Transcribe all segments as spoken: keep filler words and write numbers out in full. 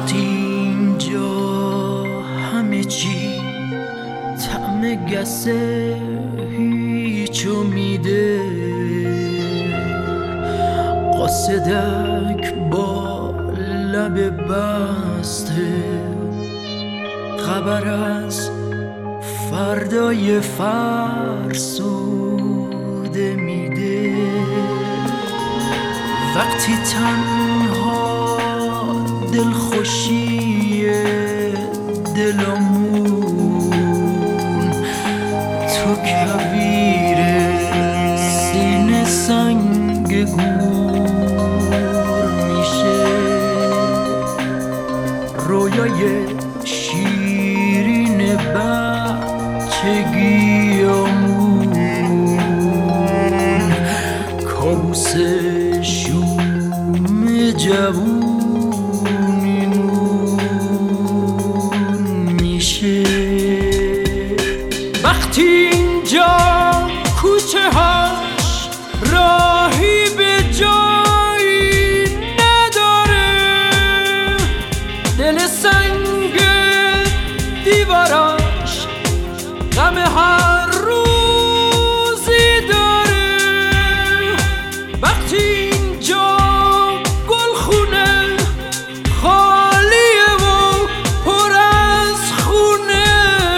وقتی اینجا همه چی طعم گسه هیچ امیده، قاصدک با لب بسته خبر از فردای فرسوده میده. وقتی تنها دلخوشی دلمون تو کویر سینه سنگ گور میشه، رویای شیرین بچگیامون کابوس شوم جوونیمون میشه. وقتی اینجا کوچه هاش راهی به جایی نداره، دل سنگ دیواراش غم هر روزی داره. وقتی اینجا گلخونه خالیه و پر از خونه،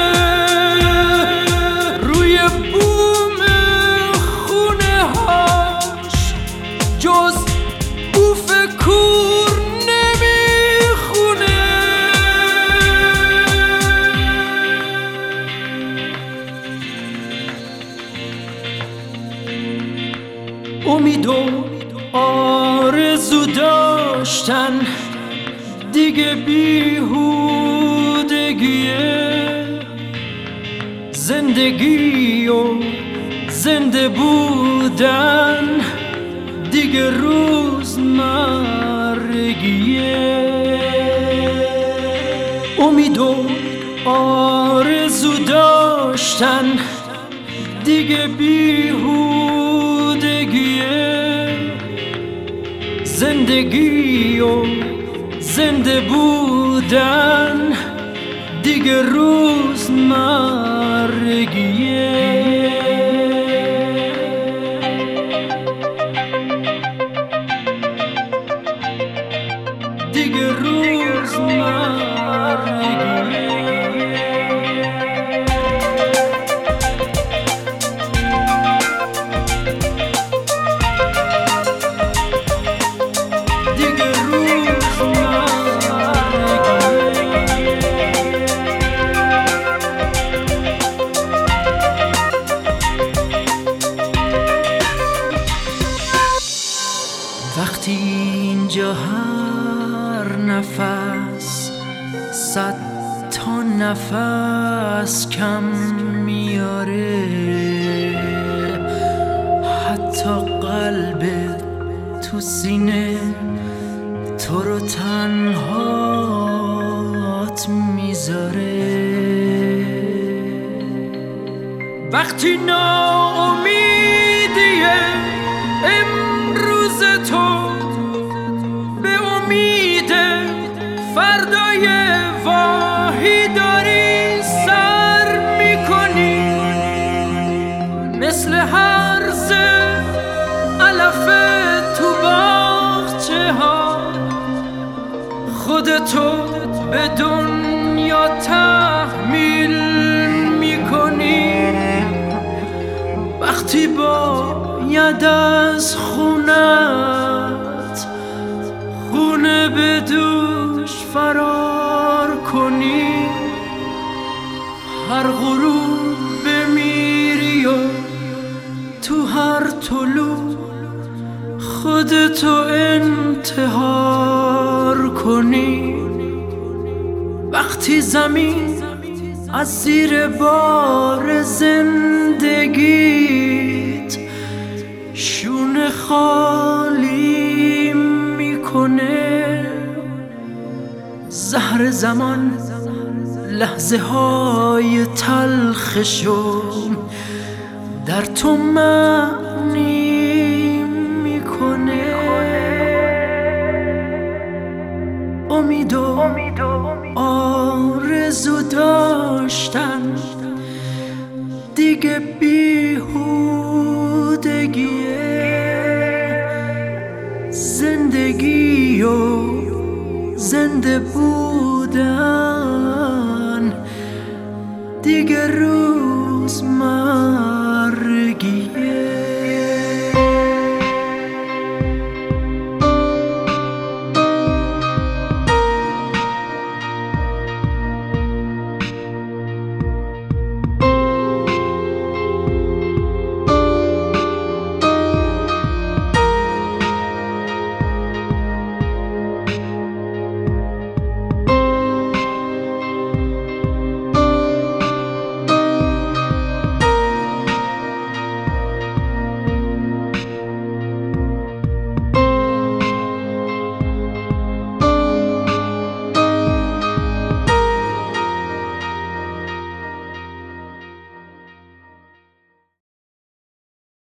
روی بوم خونه هاش جز بوف کور نمیخونه. امید و آرزو داشتن دیگه بیهودگیه، زندگی و زنده بودن دیگه روزمرگیه. امید و آرزو داشتن دیگه بیهودگیه، زندگی و زنده بودن دیگه روزمرگیه. دیگه روزمرگیه. وقتی اینجا هر نفس صد تا نفس کم میاره، حتی قلبت تو سینه تو رو تنهات میذاره. وقتی ناامیدیه امروز تو به امید فردای واهی داری سر میکنی، مثل هرز علف تو باغچه ها خودتو به دنیا تحمیل میکنی. وقتی باید از خونت خونه به دوش فرار کنی، هر غروب بمیری و تو هر طلوع خودتو انتحار کنی. وقتی زمین از زیر بار زندگیت شونه خالی میکنه، زهر زمان لحظه های تلخشو در تو معنی میکنه. امید و آرزو داشتن دیگه بیهودگیه، زندگی و زنده بودن دیگه روزمره